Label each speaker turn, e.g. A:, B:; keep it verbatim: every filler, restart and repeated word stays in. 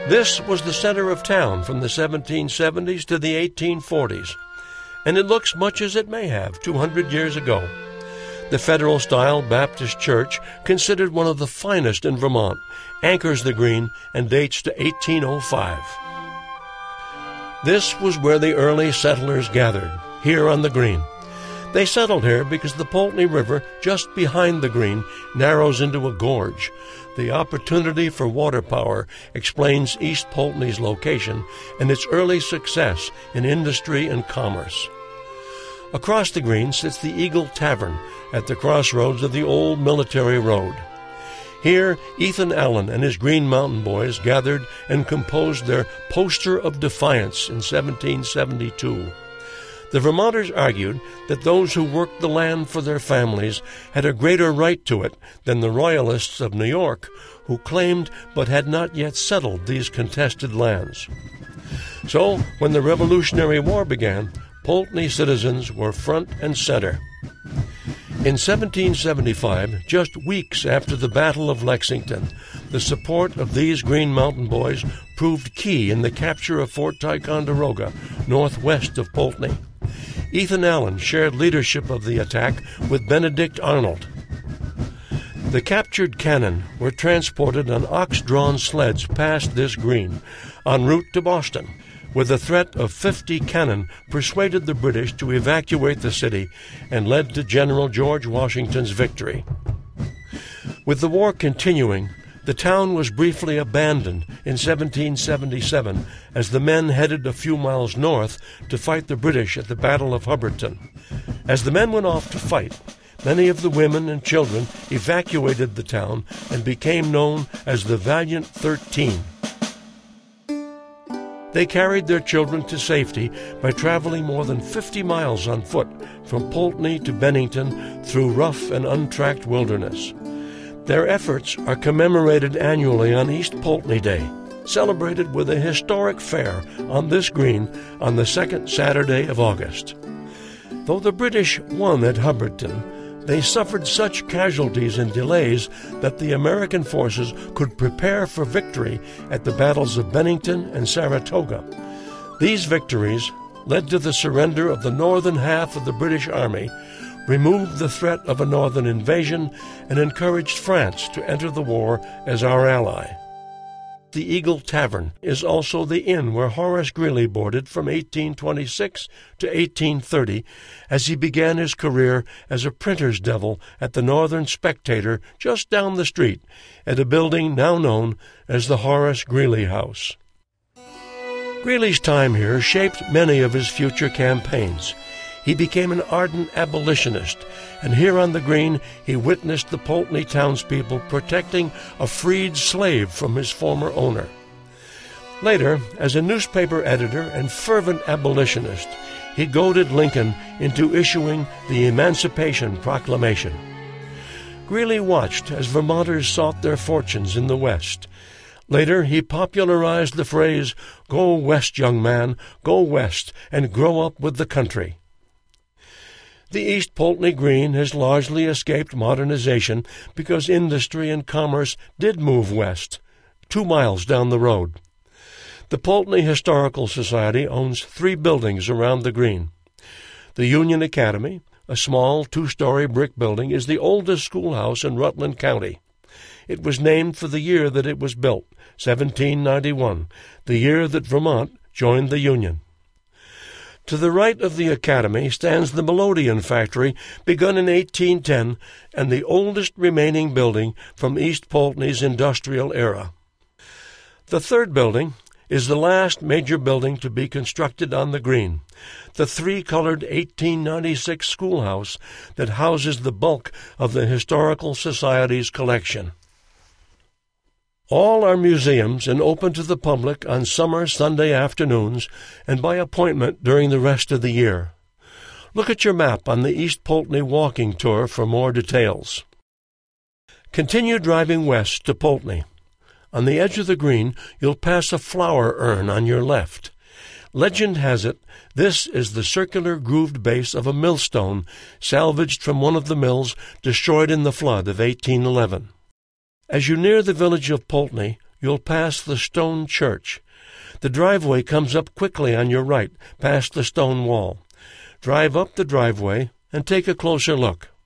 A: This was the center of town from the seventeen seventies to the eighteen forties, and it looks much as it may have two hundred years ago. The Federal-style Baptist Church, considered one of the finest in Vermont, anchors the green and dates to eighteen oh five. This was where the early settlers gathered, here on the green. They settled here because the Poultney River, just behind the green, narrows into a gorge. The opportunity for water power explains East Poultney's location and its early success in industry and commerce. Across the green sits the Eagle Tavern at the crossroads of the old military road. Here, Ethan Allen and his Green Mountain Boys gathered and composed their Poster of Defiance in seventeen seventy-two. The Vermonters argued that those who worked the land for their families had a greater right to it than the Royalists of New York, who claimed but had not yet settled these contested lands. So, when the Revolutionary War began, Poultney citizens were front and center. In seventeen seventy-five, just weeks after the Battle of Lexington, the support of these Green Mountain Boys proved key in the capture of Fort Ticonderoga, northwest of Poultney. Ethan Allen shared leadership of the attack with Benedict Arnold. The captured cannon were transported on ox-drawn sleds past this green, en route to Boston, where the threat of fifty cannon persuaded the British to evacuate the city and led to General George Washington's victory. With the war continuing, the town was briefly abandoned in seventeen seventy-seven as the men headed a few miles north to fight the British at the Battle of Hubbardton. As the men went off to fight, many of the women and children evacuated the town and became known as the Valiant Thirteen. They carried their children to safety by traveling more than fifty miles on foot from Poultney to Bennington through rough and untracked wilderness. Their efforts are commemorated annually on East Poultney Day, celebrated with a historic fair on this green on the second Saturday of August. Though the British won at Hubbardton, they suffered such casualties and delays that the American forces could prepare for victory at the battles of Bennington and Saratoga. These victories led to the surrender of the northern half of the British Army, removed the threat of a northern invasion, and encouraged France to enter the war as our ally. The Eagle Tavern is also the inn where Horace Greeley boarded from eighteen twenty-six to eighteen thirty as he began his career as a printer's devil at the Northern Spectator just down the street at a building now known as the Horace Greeley House. Greeley's time here shaped many of his future campaigns. He became an ardent abolitionist, and here on the green he witnessed the Poultney townspeople protecting a freed slave from his former owner. Later, as a newspaper editor and fervent abolitionist, he goaded Lincoln into issuing the Emancipation Proclamation. Greeley watched as Vermonters sought their fortunes in the West. Later, he popularized the phrase, "Go west, young man, go west, and grow up with the country." The East Poultney Green has largely escaped modernization because industry and commerce did move west, two miles down the road. The Poultney Historical Society owns three buildings around the green. The Union Academy, a small two-story brick building, is the oldest schoolhouse in Rutland County. It was named for the year that it was built, seventeen ninety-one, the year that Vermont joined the Union. To the right of the Academy stands the Melodeon factory, begun in eighteen ten, and the oldest remaining building from East Poultney's industrial era. The third building is the last major building to be constructed on the green, the three-colored eighteen ninety-six schoolhouse that houses the bulk of the Historical Society's collection. All are museums and open to the public on summer Sunday afternoons and by appointment during the rest of the year. Look at your map on the East Poultney walking tour for more details. Continue driving west to Poultney. On the edge of the green, you'll pass a flower urn on your left. Legend has it this is the circular grooved base of a millstone salvaged from one of the mills destroyed in the flood of eighteen eleven. As you near the village of Poultney, you'll pass the stone church. The driveway comes up quickly on your right, past the stone wall. Drive up the driveway and take a closer look.